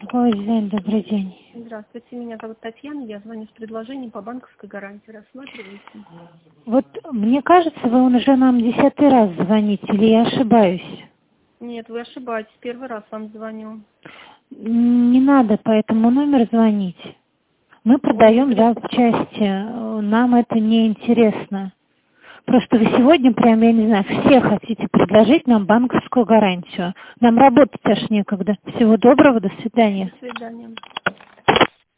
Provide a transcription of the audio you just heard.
Торговый дизайн, добрый день. Здравствуйте, меня зовут Татьяна, я звоню с предложением по банковской гарантии. Рассматриваете? Вот мне кажется, вы уже нам 10-й раз звоните, или я ошибаюсь? Нет, вы ошибаетесь, первый раз вам звоню. Не надо по этому номеру звонить. Мы продаем запчасти, нам это не интересно. Просто вы сегодня прям, я не знаю, все хотите предложить нам банковскую гарантию. Нам работать аж некогда. Всего доброго, до свидания. До свидания.